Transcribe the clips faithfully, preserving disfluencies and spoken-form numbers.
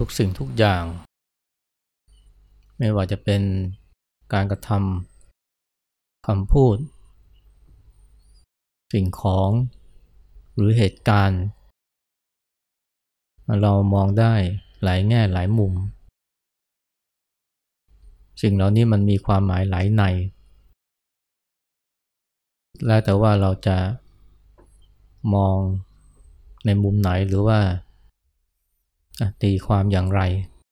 กสิ่งทุกอย่างไม่ว่าจะเป็นการกระทำคำพูดสิ่งของหรือเหตุการณ์เรามองได้หลายแง่หลายมุมสิ่งเหล่านี้มันมีความหมายหลายในแล้วแต่ว่าเราจะมองในมุมไหนหรือว่าตีความอย่างไร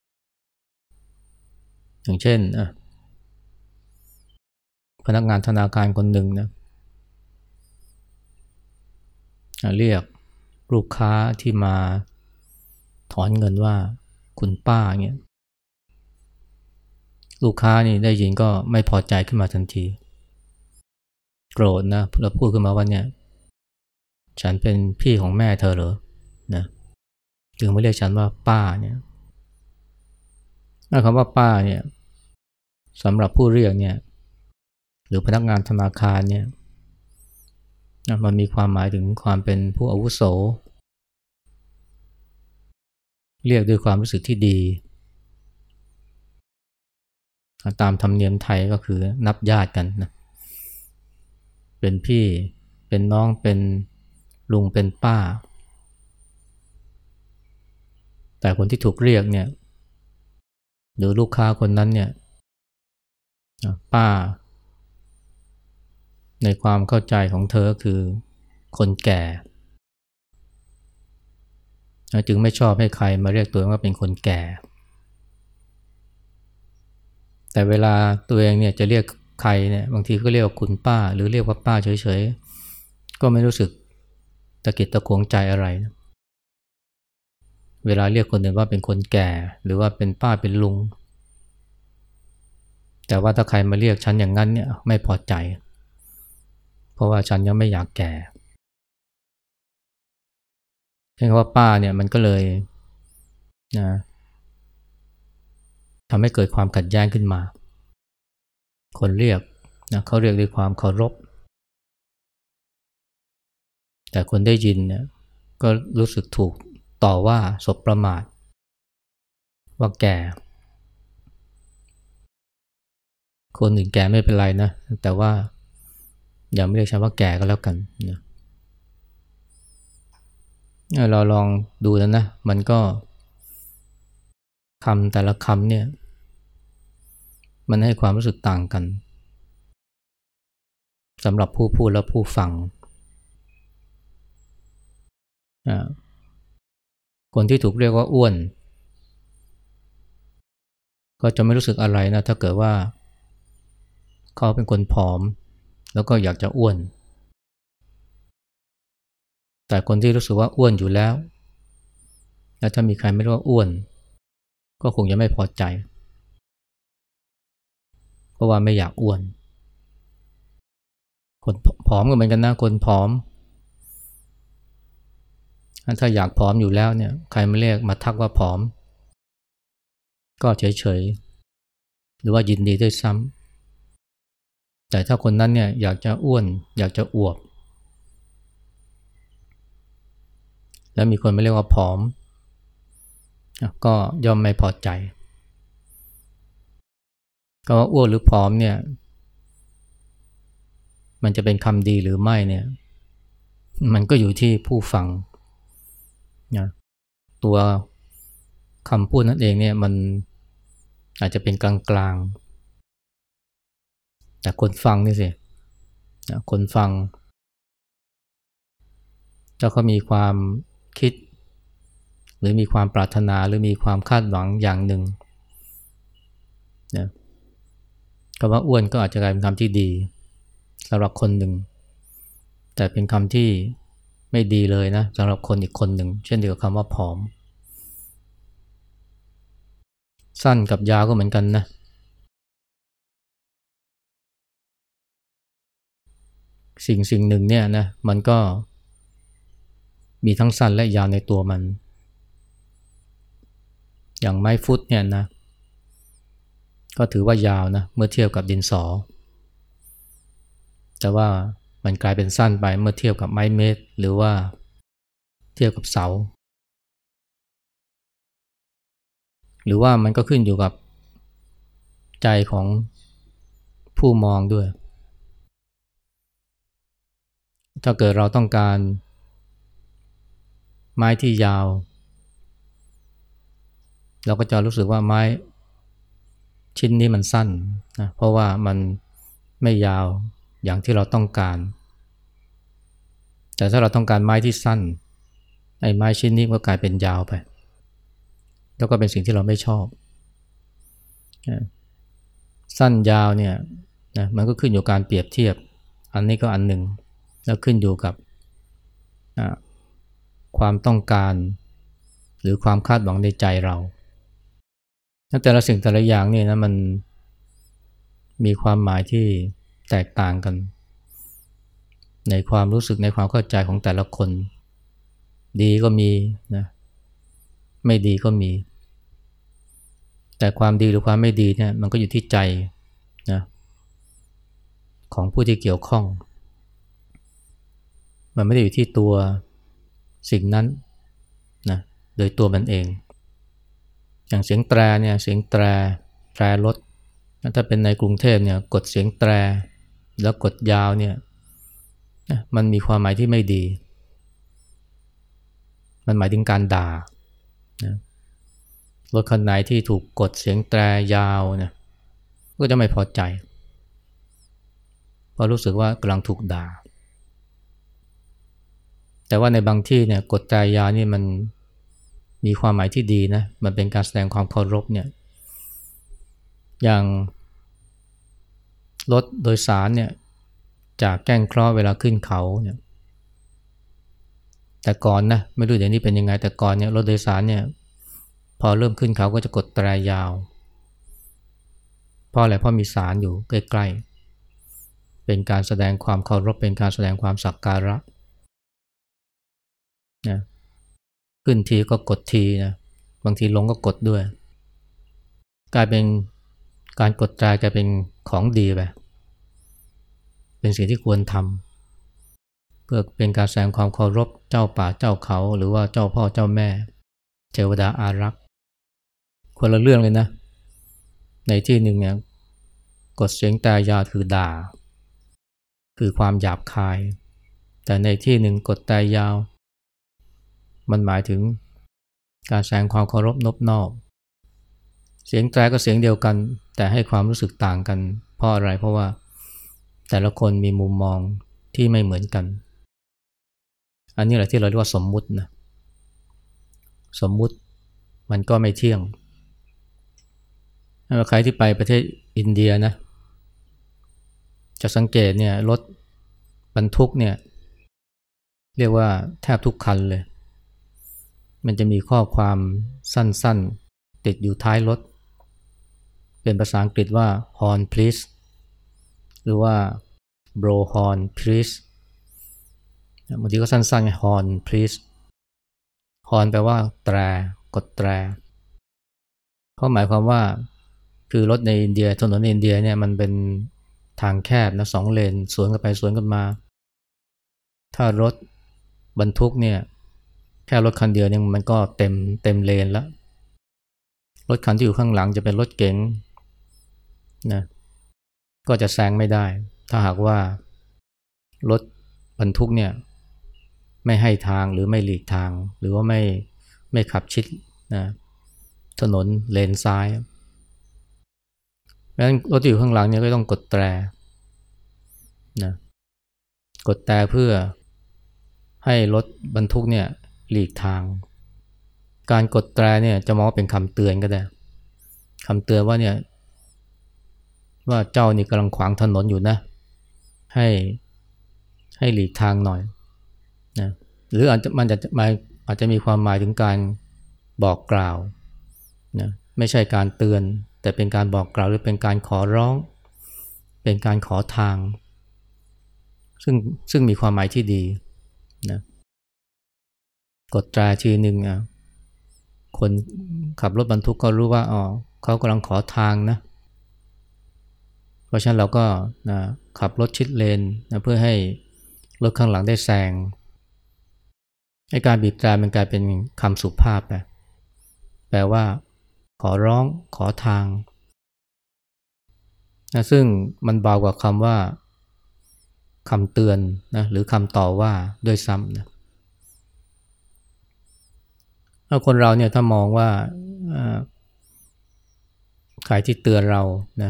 อย่างเช่นพนักงานธนาคารคนหนึ่งนะเรียกลูกค้าที่มาถอนเงินว่าคุณป้าเนี่ยลูกค้านี่ได้ยินก็ไม่พอใจขึ้นมาทันทีโกรธนะแล้วพูดขึ้นมาว่าเนี่ยฉันเป็นพี่ของแม่เธอเหรอนะจึงไม่เรียกฉันว่าป้าเนี่ยคำว่าป้าเนี่ยสำหรับผู้เรียกเนี่ยหรือพนักงานธนาคารเนี่ยมันมีความหมายถึงความเป็นผู้อาวุโสเรียกด้วยความรู้สึกที่ดีตามธรรมเนียมไทยก็คือนับญาติกันนะเป็นพี่เป็นน้องเป็นลุงเป็นป้าแต่คนที่ถูกเรียกเนี่ยหรือลูกค้าคนนั้นเนี่ยป้าในความเข้าใจของเธอคือคนแก่จึงไม่ชอบให้ใครมาเรียกตัวเองว่าเป็นคนแก่แต่เวลาตัวเองเนี่ยจะเรียกใครเนี่ยบางทีก็เรียกว่าคุณป้าหรือเรียกว่าป้าเฉยๆก็ไม่รู้สึกตะกิดตะขวงใจอะไรนะเวลาเรียกคนอื่นว่าเป็นคนแก่หรือว่าเป็นป้าเป็นลุงแต่ว่าถ้าใครมาเรียกฉันอย่างนั้นเนี่ยไม่พอใจเพราะว่าฉันยังไม่อยากแก่ใช่คำว่าป้าเนี่ยมันก็เลยนะทำให้เกิดความขัดแย้งขึ้นมาคนเรียกนะเขาเรียกด้วยความเคารพแต่คนได้ยินเนี่ยก็รู้สึกถูกต่อว่าสบประมาทว่าแก่คนอื่นแก่ไม่เป็นไรนะแต่ว่าอย่าไม่เรียกฉันว่าแก่ก็แล้วกันนะเราลองดูแล้วนะมันก็คำแต่ละคำเนี่ยมันให้ความรู้สึกต่างกันสำหรับผู้พูดและผู้ฟังคนที่ถูกเรียกว่าอ้วนก็จะไม่รู้สึกอะไรนะถ้าเกิดว่าเขาเป็นคนผอมแล้วก็อยากจะอ้วนแต่คนที่รู้สึกว่าอ้วนอยู่แล้วแล้วถ้ามีใครไม่รู้ว่าอ้วนก็คงจะไม่พอใจเพราะว่าไม่อยากอ้วนคนผอมก็เหมือนกันนะคนผอมถ้าอยากผอมอยู่แล้วเนี่ยใครมาเรียกมาทักว่าผอมก็เฉยๆหรือว่ายินดีด้วยซ้ำแต่ถ้าคนนั้นเนี่ยอยากจะอ้วนอยากจะอวบแล้วมีคนมาเรียกว่าผอมก็ย่อมไม่พอใจก็ว่าอ้วนหรือผอมเนี่ยมันจะเป็นคำดีหรือไม่เนี่ยมันก็อยู่ที่ผู้ฟังนะตัวคำพูดนั่นเองเนี่ยมันอาจจะเป็นกลางๆแต่คนฟังนี่สินะคนฟังถ้าเขามีความคิดหรือมีความปรารถนาหรือมีความคาดหวังอย่างหนึ่งนะคำว่าอ้วนก็อาจจะกลายเป็นคำที่ดีสำหรับคนหนึ่งแต่เป็นคำที่ไม่ดีเลยนะสำหรับคนอีกคนหนึ่งเช่นเดียวกับคำว่าผอมสั้นกับยาวก็เหมือนกันนะสิ่งสิ่งหนึ่งเนี่ยนะมันก็มีทั้งสั้นและยาวในตัวมันอย่างไม้ฟุตเนี่ยนะก็ถือว่ายาวนะเมื่อเทียบกับดินสอแต่ว่ามันกลายเป็นสั้นไปเมื่อเทียบกับไม้เมตรหรือว่าเทียบกับเสาหรือว่ามันก็ขึ้นอยู่กับใจของผู้มองด้วยถ้าเกิดเราต้องการไม้ที่ยาวเราก็จะรู้สึกว่าไม้ชิ้นนี้มันสั้นนะเพราะว่ามันไม่ยาวอย่างที่เราต้องการแต่ถ้าเราต้องการไม้ที่สั้นไอ้ไม้ชิ้นนี้ก็กลายเป็นยาวไปแล้วก็เป็นสิ่งที่เราไม่ชอบสั้นยาวเนี่ยนะมันก็ขึ้นอยู่กับการเปรียบเทียบอันนี้ก็อันหนึ่งแล้วขึ้นอยู่กับความต้องการหรือความคาดหวังในใจเราแต่ละสิ่งแต่ละอย่างเนี่ยนะมันมีความหมายที่แตกต่างกันในความรู้สึกในความเข้าใจของแต่ละคนดีก็มีนะไม่ดีก็มีแต่ความดีหรือความไม่ดีเนี่ยมันก็อยู่ที่ใจนะของผู้ที่เกี่ยวข้องมันไม่ได้อยู่ที่ตัวสิ่งนั้นนะโดยตัวมันเองอย่างเสียงแตรเนี่ยเสียงแตรแตรรถถ้าเป็นในกรุงเทพเนี่ยกดเสียงแตรแล้วกดยาวเนี่ยมันมีความหมายที่ไม่ดีมันหมายถึงการด่านะรถคันไหนที่ถูกกดเสียงแตรยาวเนี่ยก็จะไม่พอใจเพราะรู้สึกว่ากำลังถูกด่าแต่ว่าในบางที่เนี่ยกดแตรยาวนี่มันมีความหมายที่ดีนะมันเป็นการแสดงความเคารพเนี่ยอย่างรถโดยสารเนี่ยจากแก้งเคราะห์เวลาขึ้นเขาเนี่ยแต่ก่อนนะไม่รู้เดี๋ยวนี้เป็นยังไงแต่ก่อนเนี่ยรถโดยสารเนี่ยพอเริ่มขึ้นเขาก็จะกดแตรยาวเพราะอะไรเพราะมีศาลอยู่ใกล้ๆเป็นการแสดงความเคารพเป็นการแสดงความสักการะนะขึ้นทีก็กดทีนะบางทีลงก็กดด้วยกลายเป็นการกดแตรกลายเป็นของดีไปเป็นสิ่งที่ควรทำเพื่อเป็นการแสดงความเคารพเจ้าป่าเจ้าเขาหรือว่าเจ้าพ่อเจ้าแม่เทวดาอารักษ์คนละเรื่องเลยนะในที่หนึ่งเนี่ยกดเสียงแตรยาวคือด่าคือความหยาบคายแต่ในที่หนึ่งกดแตรยาวมันหมายถึงการแสดงความเคารพนบนอบเสียงแตรก็เสียงเดียวกันแต่ให้ความรู้สึกต่างกันเพราะอะไรเพราะว่าแต่ละคนมีมุมมองที่ไม่เหมือนกันอันนี้แหละที่เราเรียกว่าสมมุตินะสมมุติมันก็ไม่เที่ยงถ้าใครที่ไปประเทศอินเดียนะจะสังเกตเนี่ยรถบรรทุกเนี่ยเรียกว่าแทบทุกคันเลยมันจะมีข้อความสั้นๆติดอยู่ท้ายรถเป็นภาษาอังกฤษว่า horn please หรือว่า blow horn please บางทีก็สั้นๆไง horn please horn แปลว่าแตรกดแตรเขาหมายความว่าคือรถในอินเดียถนนในอินเดียเนี่ยมันเป็นทางแคบนะสองเลนสวนกันไปสวนกันมาถ้ารถบรรทุกเนี่ยแค่รถคันเดียวเนี่ยมันก็เต็มเต็มเลนแล้วรถคันที่อยู่ข้างหลังจะเป็นรถเก๋งนะก็จะแซงไม่ได้ถ้าหากว่ารถบรรทุกเนี่ยไม่ให้ทางหรือไม่หลีกทางหรือว่าไม่ไม่ขับชิดนะถนนเลนซ้ายเพราะฉะนั้นรถที่อยู่ข้างหลังเนี่ยก็ต้องกดแตรนะกดแตรเพื่อให้รถบรรทุกเนี่ยหลีกทางการกดแตรเนี่ยจะมองว่าเป็นคำเตือนก็ได้คำเตือนว่าเนี่ยว่าเจ้านี่กำลังขวางถนนอยู่นะให้ให้หลีกทางหน่อยนะหรืออาจจะมันจะมาอาจจะมีความหมายถึงการบอกกล่าวนะไม่ใช่การเตือนแต่เป็นการบอกกล่าวหรือเป็นการขอร้องเป็นการขอทางซึ่งซึ่งมีความหมายที่ดีนะกดแตรทีหนึ่งอ่ะคนขับรถบรรทุกก็รู้ว่าอ๋อเขากำลังขอทางนะเพราะฉะนั้นเราก็นะขับรถชิดเลนนะเพื่อให้รถข้างหลังได้แซงให้การบีบแตรมันกลายเป็นคำสุภาพไปแปลว่าขอร้องขอทางนะซึ่งมันเบากว่าคำว่าคำเตือนนะหรือคำต่อว่าด้วยซ้ำนะถ้าคนเราเนี่ยถ้ามองว่าใครที่เตือนเรานะ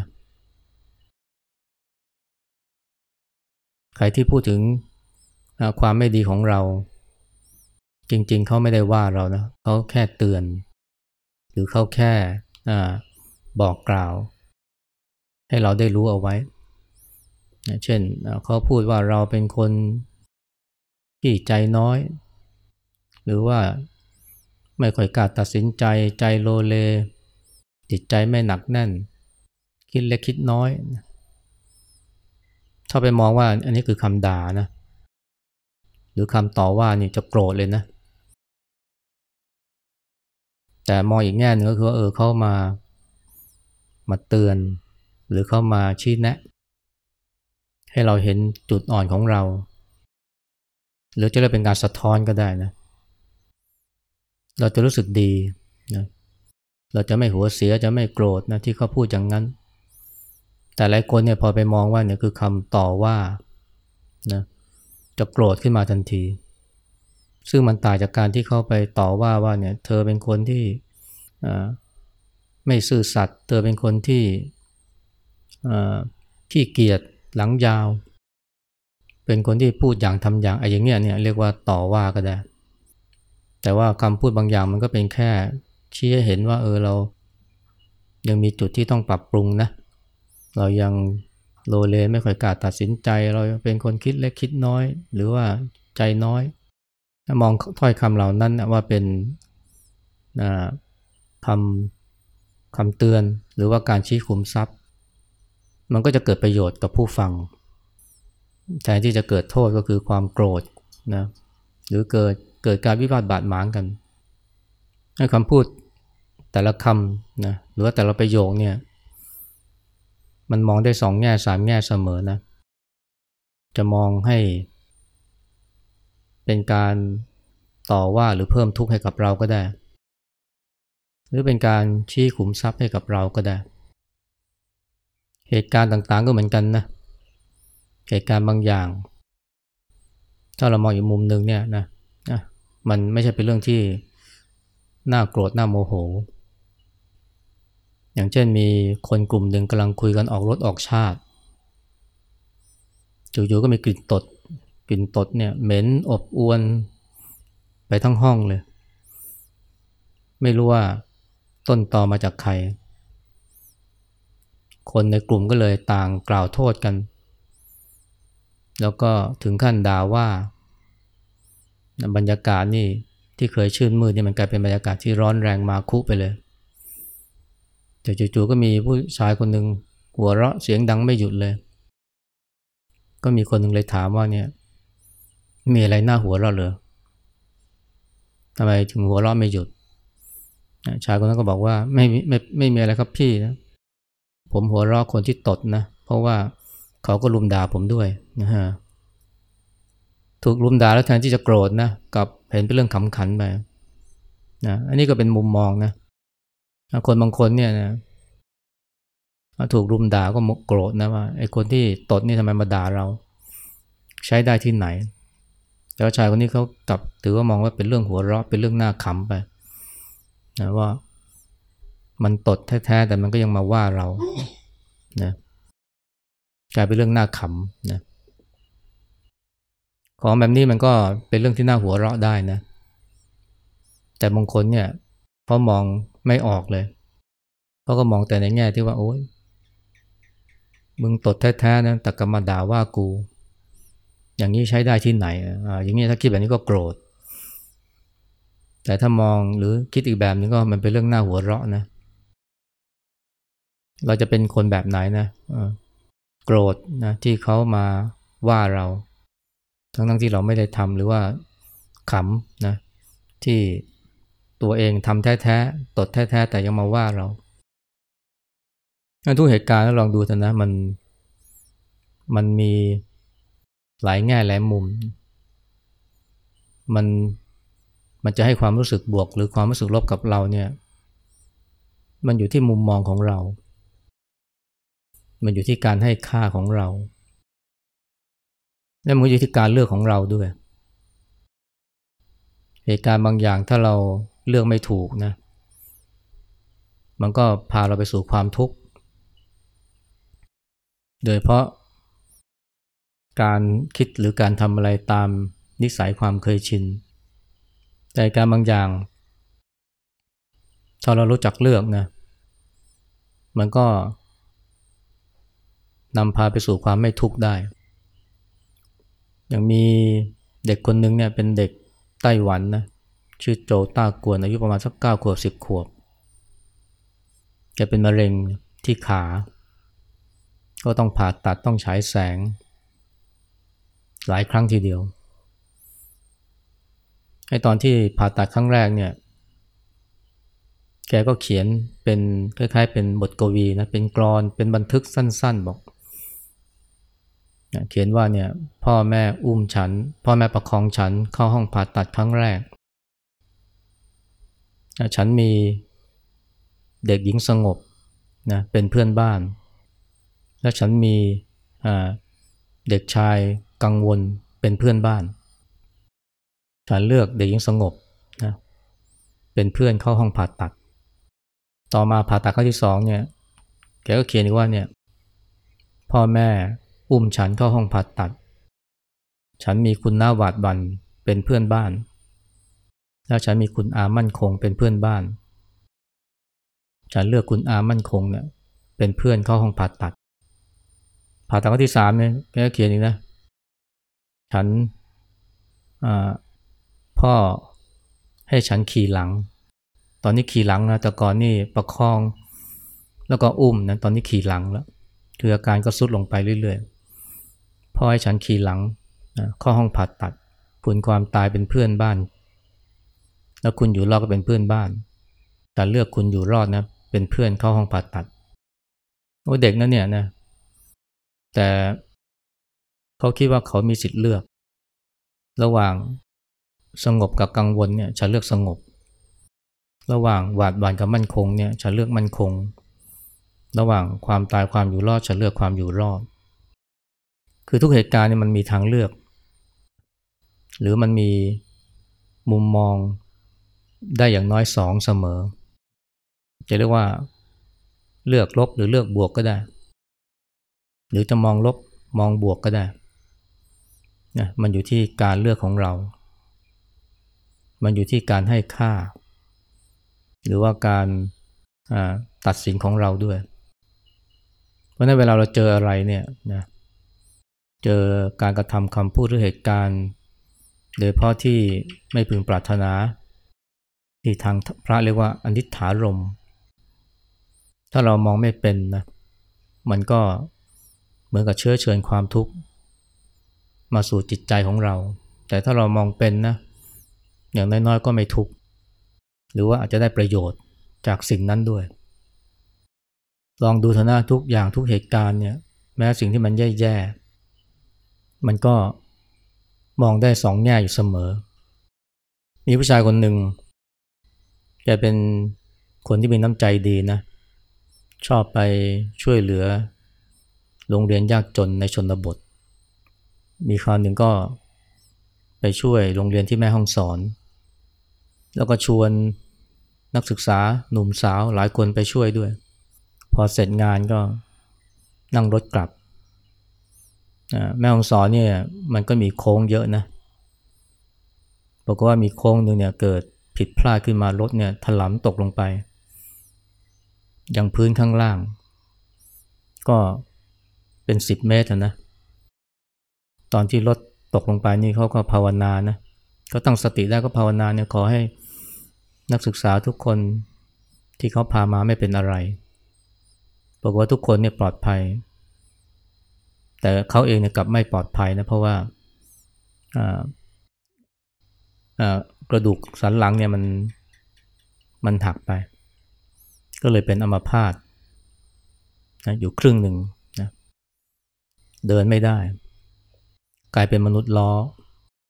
ใครที่พูดถึงความไม่ดีของเราจริงๆเขาไม่ได้ว่าเรานะเขาแค่เตือนหรือเขาแค่บอกกล่าวให้เราได้รู้เอาไว้เช่นเขาพูดว่าเราเป็นคนที่ใจน้อยหรือว่าไม่ค่อยกล้าตัดสินใจใจโลเลจิตใจไม่หนักแน่นคิดเล็กคิดน้อยถ้าไปมองว่าอันนี้คือคำด่านะหรือคำต่อว่านี่จะโกรธเลยนะแต่มองอีกแง่หนึ่งก็คือว่าเออเขามามาเตือนหรือเขามาชี้แนะให้เราเห็นจุดอ่อนของเราหรือจะเรียกเป็นการสะท้อนก็ได้นะเราจะรู้สึกดีนะเราจะไม่หัวเสียจะไม่โกรธนะที่เขาพูดอย่างนั้นแต่หลายคนเนี่ยพอไปมองว่าเนี่ยคือคำต่อว่านะจะโกรธขึ้นมาทันทีซึ่งมันต่างจากการที่เขาไปต่อว่าว่าเนี่ยเธอเป็นคนที่ไม่ซื่อสัตย์เธอเป็นคนที่ขี้เกียจหลังยาวเป็นคนที่พูดอย่างทำอย่างไอ้อย่างเงี้ยเนี่ยเรียกว่าต่อว่าก็ได้แต่ว่าคำพูดบางอย่างมันก็เป็นแค่ชี้ให้เห็นว่าเออเรายังมีจุดที่ต้องปรับปรุงนะเรายังโลเลไม่ค่อยกล้าตัดสินใจเราเป็นคนคิดเล็กคิดน้อยหรือว่าใจน้อยถ้ามองถ้อยคำเหล่านั้นว่าเป็นคำคำเตือนหรือว่าการชี้ขุมทรัพย์มันก็จะเกิดประโยชน์กับผู้ฟังแทนที่จะเกิดโทษก็คือความโกรธนะหรือเกิดเกิดการวิวาทบาดหมางกันให้คำพูดแต่ละคำนะหรือว่าแต่ละประโยคเนี่ยมันมองได้สองแง่สามแง่เสมอนะจะมองให้เป็นการต่อว่าหรือเพิ่มทุกข์ให้กับเราก็ได้หรือเป็นการชี้ขุมทรัพย์ให้กับเราก็ได้เหตุการณ์ต่างๆก็เหมือนกันนะเหตุการณ์บางอย่างถ้าเรามองอีกมุมหนึ่งเนี่ยนะนะมันไม่ใช่เป็นเรื่องที่น่าโกรธน่าโมโหอย่างเช่นมีคนกลุ่มหนึ่งกำลังคุยกันออกรถออกชาติอยู่ๆก็มีกลิ่นตดกลิ่นตดเนี่ยเหม็นอบอวนไปทั้งห้องเลยไม่รู้ว่าต้นตอมาจากใครคนในกลุ่มก็เลยต่างกล่าวโทษกันแล้วก็ถึงขั้นด่าว่าบรรยากาศนี่ที่เคยชื่นมื่นนี่มันกลายเป็นบรรยากาศที่ร้อนแรงมาคุไปเลยแต่จู่ๆก็มีผู้ชายคนหนึ่งหัวเราะเสียงดังไม่หยุดเลยก็มีคนหนึ่งเลยถามว่าเนี่ยมีอะไรน่าหัวเราะเหรอทำไมถึงหัวเราะไม่หยุดชายคนนั้นก็บอกว่าไม่ไม่ไม่มีอะไรครับพี่นะผมหัวเราะคนที่ตดนะเพราะว่าเขาก็ลุมด่าผมด้วยนะฮะถูกลุมด่าแล้วแทนที่จะโกรธนะกับเห็นเป็นเรื่องขำขันไปนะอันนี้ก็เป็นมุมมองนะคนบางคนเนี่ยนะถูกรุมด่าก็โกรธนะว่าไอ้คนที่ตดนี่ทำไมมาด่าเราใช้ได้ที่ไหนแล้วชายคนนี้เขากลับถือว่ามองว่าเป็นเรื่องหัวเราะเป็นเรื่องน่าขำไปนะว่ามันตดแท้ๆแต่มันก็ยังมาว่าเรานะกลายเป็นเรื่องน่าขำนะของแบบนี้มันก็เป็นเรื่องที่น่าหัวเราะได้นะแต่บางคนเนี่ยเขามองไม่ออกเลยเขาก็มองแต่ในแง่ที่ว่าโอ๊ยมึงตดแท้ๆนะแต่ก็มาด่าว่ากูอย่างนี้ใช้ได้ที่ไหนอ่าอย่างนี้ถ้าคิดแบบนี้ก็โกรธแต่ถ้ามองหรือคิดอีกแบบนึงก็มันเป็นเรื่องน่าหัวเราะนะเราจะเป็นคนแบบไหนนะโกรธนะที่เขามาว่าเราทั้งๆที่เราไม่ได้ทำหรือว่าขำนะที่ตัวเองทำแท้ๆตดแท้ๆแต่ยังมาว่าเราทุกเหตุการณ์ลองดูเถอะนะมันมันมีหลายแง่หลายมุมมันมันจะให้ความรู้สึกบวกหรือความรู้สึกลบกับเราเนี่ยมันอยู่ที่มุมมองของเรามันอยู่ที่การให้ค่าของเราและมันอยู่ที่การเลือกของเราด้วยเหตุการณ์บางอย่างถ้าเราเลือกไม่ถูกนะมันก็พาเราไปสู่ความทุกข์โดยเพราะการคิดหรือการทำอะไรตามนิสัยความเคยชินแต่การบางอย่างถ้าเรารู้จักเลือกนะมันก็นำพาไปสู่ความไม่ทุกข์ได้อย่างมีเด็กคนหนึ่งเนี่ยเป็นเด็กไต้หวันนะชื่อโจต้ากวนอายุประมาณสักเก้าขวบสิบขวบแกเป็นมะเร็งที่ขาก็ต้องผ่าตัดต้องฉายแสงหลายครั้งทีเดียวไอ้ตอนที่ผ่าตัดครั้งแรกเนี่ยแกก็เขียนเป็นคล้ายๆเป็นบทกวีนะเป็นกลอนเป็นบันทึกสั้นๆบอกเขียนว่าเนี่ยพ่อแม่อุ้มฉันพ่อแม่ประคองฉันเข้าห้องผ่าตัดครั้งแรกฉันมีเด็กหญิงสงบนะเป็นเพื่อนบ้านและฉันมีเด็กชายกังวลเป็นเพื่อนบ้านฉันเลือกเด็กหญิงสงบนะเป็นเพื่อนเข้าห้องผ่าตัดต่อมาผ่าตัดครั้งที่สองเนี่ยแกก็เขียนอีกว่าเนี่ยพ่อแม่อุ้มฉันเข้าห้องผ่าตัดฉันมีคุณน้าหวาดบันเป็นเพื่อนบ้านแล้วฉันมีคุณอามั่นคงเป็นเพื่อนบ้านฉันเลือกคุณอามั่นคงเนี่ยเป็นเพื่อนเข้าห้องผ่าตัดผ่าตัดครั้งที่สามเนี่ยแกก็เขียนอีกนะฉันพ่อให้ฉันขี่หลังตอนนี้ขี่หลังนะแต่ก่อนนี่ประคองแล้วก็อุ้มนะตอนนี้ขี่หลังแล้วคืออาการก็ทรุดลงไปเรื่อยๆพ่อให้ฉันขี่หลังนะเข้าห้องผ่าตัดคุณความตายเป็นเพื่อนบ้านแล้วคุณอยู่รอดก็เป็นเพื่อนบ้านแต่เลือกคุณอยู่รอดนะเป็นเพื่อนเข้าห้องผ่าตัดโอ้เด็กนั่นเนี่ยนะแต่เขาคิดว่าเขามีสิทธิ์เลือกระหว่างสงบกับกังวลเนี่ยฉันเลือกสงบระหว่างหวาดหวั่นกับมั่นคงเนี่ยฉันเลือกมั่นคงระหว่างความตายความอยู่รอดฉันเลือกความอยู่รอดคือทุกเหตุการณ์เนี่ยมันมีทางเลือกหรือมันมีมุมมองได้อย่างน้อยสองเสมอจะเรียกว่าเลือกลบหรือเลือกบวกก็ได้หรือจะมองลบมองบวกก็ได้นะมันอยู่ที่การเลือกของเรามันอยู่ที่การให้ค่าหรือว่าการตัดสินของเราด้วยเพราะฉะนั้นเวลาเราเจออะไรเนี่ยนะเจอการกระทำคำพูดหรือเหตุการณ์โดยเฉพาะที่ไม่พึงปรารถนาที่ทางพระเรียกว่าอนิจฐารมณ์ถ้าเรามองไม่เป็นนะมันก็เหมือนกับเชื้อเชิญความทุกข์มาสู่จิตใจของเราแต่ถ้าเรามองเป็นนะอย่างน้อยๆก็ไม่ทุกข์หรือว่าอาจจะได้ประโยชน์จากสิ่งนั้นด้วยลองดูเถอะนะทุกอย่างทุกเหตุการณ์เนี่ยแม้สิ่งที่มันแย่ๆมันก็มองได้สองแง่อยู่เสมอมีผู้ชายคนหนึ่งแกเป็นคนที่มีน้ำใจดีนะชอบไปช่วยเหลือโรงเรียนยากจนในชนบทมีคราวหนึ่งก็ไปช่วยโรงเรียนที่แม่ฮ่องสอนแล้วก็ชวนนักศึกษาหนุ่มสาวหลายคนไปช่วยด้วยพอเสร็จงานก็นั่งรถกลับแม่ฮ่องสอนเนี่ยมันก็มีโค้งเยอะนะบอกว่ามีโค้งนึงเนี่ยเกิดผิดพลาดขึ้นมารถเนี่ยถลำตกลงไปยังพื้นข้างล่างก็เป็นสิบเมตรนะตอนที่รถตกลงไปนี่เขาก็ภาวนานะเขาตั้งสติได้ก็ภาวนาเนี่ยขอให้นักศึกษาทุกคนที่เขาพามาไม่เป็นอะไรบอกว่าทุกคนเนี่ยปลอดภัยแต่เขาเองเนี่ยกลับไม่ปลอดภัยนะเพราะว่ากระดูกสันหลังเนี่ยมันมันหักไปก็เลยเป็นอัมพาตนะอยู่ครึ่งหนึ่งนะเดินไม่ได้กลายเป็นมนุษย์ล้อ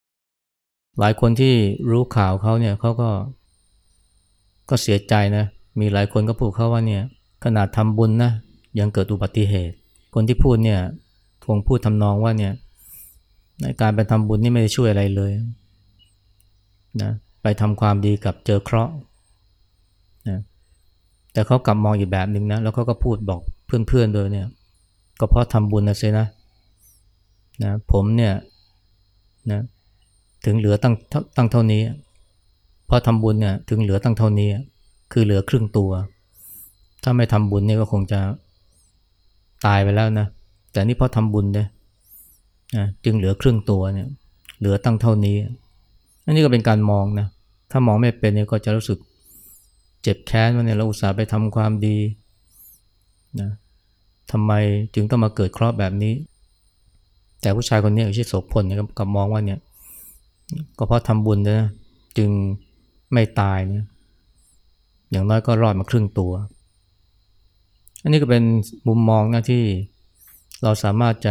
หลายคนที่รู้ข่าวเขาเนี่ยเขาก็ก็เสียใจนะมีหลายคนก็พูดเขาว่าเนี่ยขนาดทำบุญนะยังเกิดอุบัติเหตุคนที่พูดเนี่ยคงพูดทำนองว่าเนี่ยในการไปทำบุญนี่ไม่ได้ช่วยอะไรเลยนะไปทำความดีกับเจอเคราะห์นะแต่เขากลับมองอีกแบบหนึ่งนะแล้วเขาก็พูดบอกเพื่อนๆโดยเนี่ยก็เพราะทำบุญนะสินะนะผมเนี่ยนะถึงเหลือตั้งตั้งเท่านี้เพราะทำบุญเนี่ยถึงเหลือตั้งเท่านี้คือเหลือครึ่งตัวถ้าไม่ทำบุญเนี่ยก็คงจะตายไปแล้วนะแต่นี่เพราะทำบุญเนี่ยนะจึงเหลือครึ่งตัวเนี่ยเหลือตั้งเท่านี้อันนี้ก็เป็นการมองนะถ้ามองไม่เป็นเนี่ยก็จะรู้สึกเจ็บแค้นว่าเนี่ยเราอุตส่าห์ไปทำความดีนะทำไมจึงต้องมาเกิดเคราะห์แบบนี้แต่ผู้ชายคนนี้ชื่อโสพลเนี่ยก็มองว่าเนี่ยก็เพราะทำบุญนะจึงไม่ตายเนี่ยอย่างน้อยก็รอดมาครึ่งตัวอันนี้ก็เป็นมุมมองนะที่เราสามารถจะ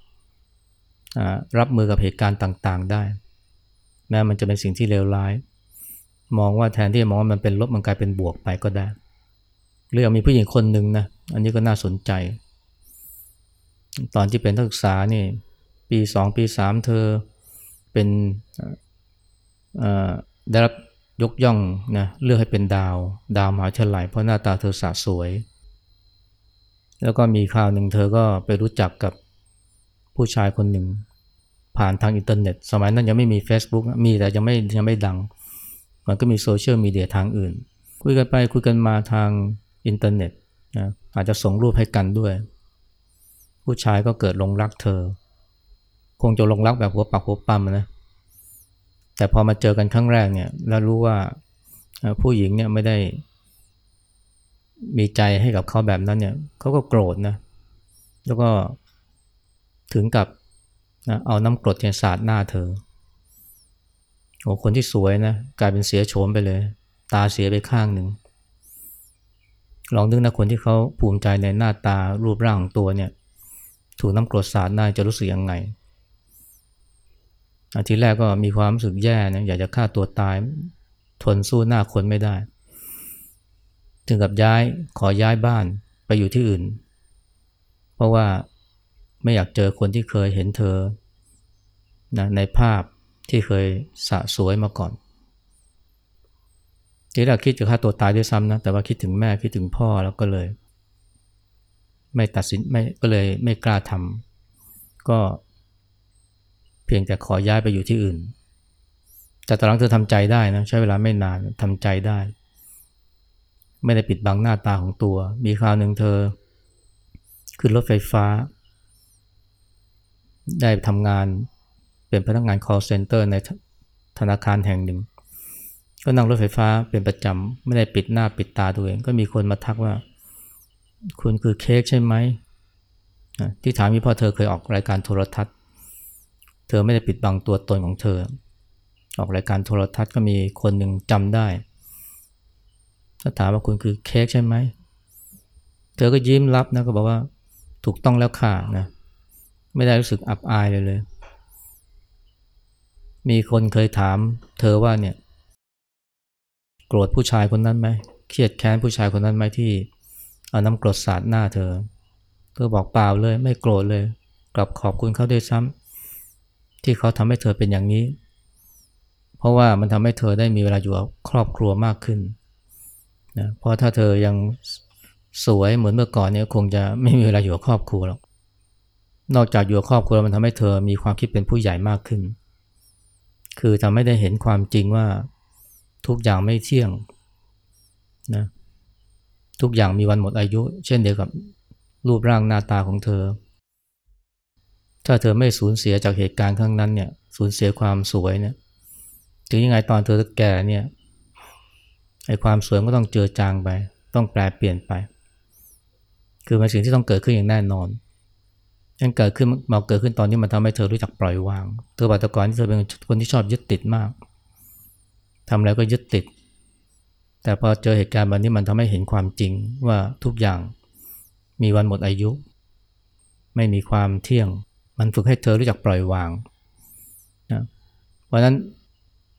รับมือกับเหตุการณ์ต่างๆได้แม้มันจะเป็นสิ่งที่เลวร้ายมองว่าแทนที่จะมองว่ามันเป็นลบมันกลายเป็นบวกไปก็ได้เรื่องมีผู้หญิงคนหนึ่งนะอันนี้ก็น่าสนใจตอนที่เป็นนักศึกษานี่ปีสองปีสามเธอเป็นได้รับยกย่องนะเลือกให้เป็นดาวดาวมหาวิทยาลัยเพราะหน้าตาเธอสะสวยแล้วก็มีคราวหนึ่งเธอก็ไปรู้จักกับผู้ชายคนหนึ่งผ่านทางอินเทอร์เน็ตสมัยนั้นยังไม่มี Facebook มีแต่ยังไม่ยังไม่ดังมันก็มีโซเชียลมีเดียทางอื่นคุยกันไปคุยกันมาทางอินเทอร์เน็ตนะอาจจะส่งรูปให้กันด้วยผู้ชายก็เกิดหลงรักเธอคงจะหลงรักแบบหัวปักหัวปั๊มนะแต่พอมาเจอกันครั้งแรกเนี่ยแล้วรู้ว่าผู้หญิงเนี่ยไม่ได้มีใจให้กับเขาแบบนั้นเนี่ยเขาก็โกรธนะแล้วก็ถึงกับนะเอาน้ำกรดเนี่ยสาดหน้าเธอโอ้คนที่สวยนะกลายเป็นเสียโฉมไปเลยตาเสียไปข้างหนึ่งลองนึกนะคนที่เขาภูมิใจในหน้าตารูปร่างของตัวเนี่ยถูกน้ำกรดสาดหน้าจะรู้สึกยังไงอาทีแรกก็มีความรู้สึกแย่นะอยากจะฆ่าตัวตายทนสู้หน้าคนไม่ได้ถึงกับย้ายขอย้ายบ้านไปอยู่ที่อื่นเพราะว่าไม่อยากเจอคนที่เคยเห็นเธอนะในภาพที่เคยสะสวยมาก่อนทีแรกคิดจะฆ่าตัวตายด้วยซ้ำนะแต่ว่าคิดถึงแม่คิดถึงพ่อแล้วก็เลยไม่ตัดสินไม่ก็เลยไม่กล้าทำก็เพียงแต่ขอย้ายไปอยู่ที่อื่นแต่ตอนหลังเธอทำใจได้นะใช้เวลาไม่นานทำใจได้ไม่ได้ปิดบังหน้าตาของตัวมีคราวหนึ่งเธอขึ้นรถไฟฟ้าได้ทำงานเป็นพนักงาน call center ในธนาคารแห่งหนึ่งก็นั่งรถไฟฟ้าเป็นประจำไม่ได้ปิดหน้าปิดตาตัวเองก็มีคนมาทักว่าคุณคือเค้กใช่ไหมที่ถามนี่เพราะเธอเคยออกรายการโทรทัศน์เธอไม่ได้ปิดบังตัวตนของเธอออกรายการโทรทัศน์ก็มีคนหนึ่งจำได้ถ้าถามว่าคุณคือเค้กใช่ไหมเธอก็ยิ้มรับนะก็บอกว่าถูกต้องแล้วค่ะนะไม่ได้รู้สึกอับอายเลยเลยมีคนเคยถามเธอว่าเนี่ยโกรธผู้ชายคนนั้นไหมเครียดแค้นผู้ชายคนนั้นไหมที่เอาน้ำกรดสาดหน้าเธอเธอบอกเปล่าเลยไม่โกรธเลยกลับขอบคุณเขาด้วยซ้ำที่เขาทำให้เธอเป็นอย่างนี้เพราะว่ามันทำให้เธอได้มีเวลาอยู่กับครอบครัวมากขึ้นนะเพราะถ้าเธอยังสวยเหมือนเมื่อก่อนเนี่ยคงจะไม่มีเวลาอยู่กับครอบครัวหรอกนอกจากอยู่กับครอบครัวมันทำให้เธอมีความคิดเป็นผู้ใหญ่มากขึ้นคือทำให้ได้เห็นความจริงว่าทุกอย่างไม่เที่ยงนะทุกอย่างมีวันหมดอายุเช่นเดียวกับรูปร่างหน้าตาของเธอถ้าเธอไม่สูญเสียจากเหตุการณ์ครั้งนั้นเนี่ยสูญเสียความสวยเนี่ยถึงยังไงตอนเธอแก่เนี่ยไอ้ความสวยก็ต้องเจือจางไปต้องแปรเปลี่ยนไปคือเป็นสิ่งที่ต้องเกิดขึ้นอย่างแน่นอนยังเกิดขึ้นมาเกิดขึ้นตอนนี้มันทำให้เธอรู้จักปล่อยวางเธอบอกแต่ก่อนที่เธอเป็นคนที่ชอบยึดติดมากทำอะไรก็ยึดติดแต่พอเจอเหตุการณ์แบบนี้มันทำให้เห็นความจริงว่าทุกอย่างมีวันหมดอายุไม่มีความเที่ยงมันฝึกให้เธอรู้จักปล่อยวางนะเพราะนั้น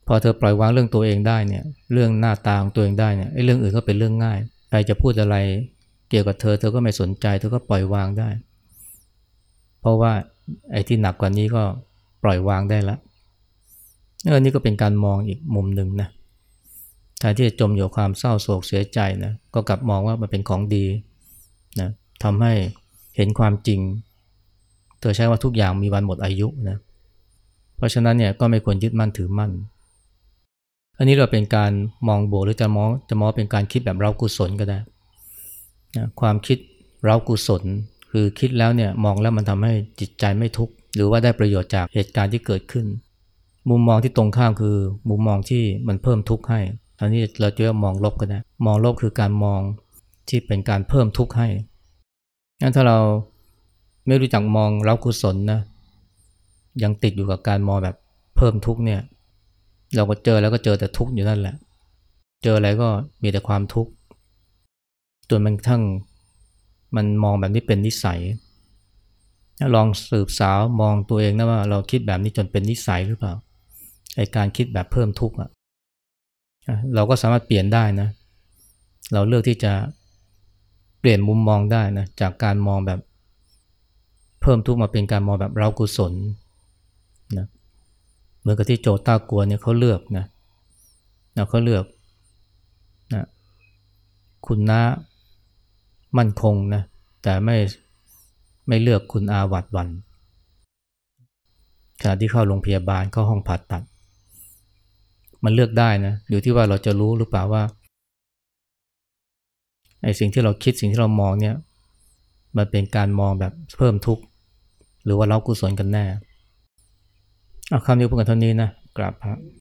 พอเธอปล่อยวางเรื่องตัวเองได้เนี่ยเรื่องหน้าตาของตัวเองได้เนี่ยไอ้เรื่องอื่นก็เป็นเรื่องง่ายใครจะพูดอะไรเกี่ยวกับเธอเธอก็ไม่สนใจเธอก็ปล่อยวางได้เพราะว่าไอ้ที่หนักกว่านี้ก็ปล่อยวางได้ละเออนี่ก็เป็นการมองอีกมุมหนึ่งนะแทนที่จะจมอยู่กับความเศร้าโศกเสียใจนะก็กลับมองว่ามันเป็นของดีนะทำให้เห็นความจริงเธอใช้ว่าทุกอย่างมีวันหมดอายุนะเพราะฉะนั้นเนี่ยก็ไม่ควรยึดมั่นถือมั่นอันนี้เราเป็นการมองบวกหรือจะมองจะมองเป็นการคิดแบบเรากุศลก็ได้นะความคิดเรากุศลคือคิดแล้วเนี่ยมองแล้วมันทำให้จิตใจไม่ทุกข์หรือว่าได้ประโยชน์จากเหตุการณ์ที่เกิดขึ้นมุมมองที่ตรงข้ามคือมุมมองที่มันเพิ่มทุกข์ให้อันนี้เราจะเรียกมองลบก็ได้มองลบคือการมองที่เป็นการเพิ่มทุกข์ให้งั้นถ้าเราไม่รู้จักมองเรากุศลนะยังติดอยู่กับการมองแบบเพิ่มทุกข์เนี่ยเราก็เจอแล้วก็เจอแต่ทุกข์อยู่นั่นแหละเจออะไรก็มีแต่ความทุกข์จนมันทั้งมันมองแบบนี้เป็นนิสัยลองสืบสาวมองตัวเองนะว่าเราคิดแบบนี้จนเป็นนิสัยหรือเปล่าไอ้การคิดแบบเพิ่มทุกข์อ่ะเราก็สามารถเปลี่ยนได้นะเราเลือกที่จะเปลี่ยนมุมมองได้นะจากการมองแบบเพิ่มทุกข์มาเป็นการมองแบบเรากุศลนะเหมือนกับที่โจต้ากวนเนี่ยเขาเลือกนะนะเขาเลือกนะคุณน้ามั่นคงนะแต่ไม่ไม่เลือกคุณอาหวาดหวั่นขณะที่เข้าโรงพยาบาลเข้าห้องผ่าตัดมันเลือกได้นะอยู่ที่ว่าเราจะรู้หรือเปล่าว่าไอ้สิ่งที่เราคิดสิ่งที่เรามองเนี่ยมันเป็นการมองแบบเพิ่มทุกข์หรือว่าเรากุศลกันแน่เอาคำนี้พูดกันเท่านี้นะกราบพระ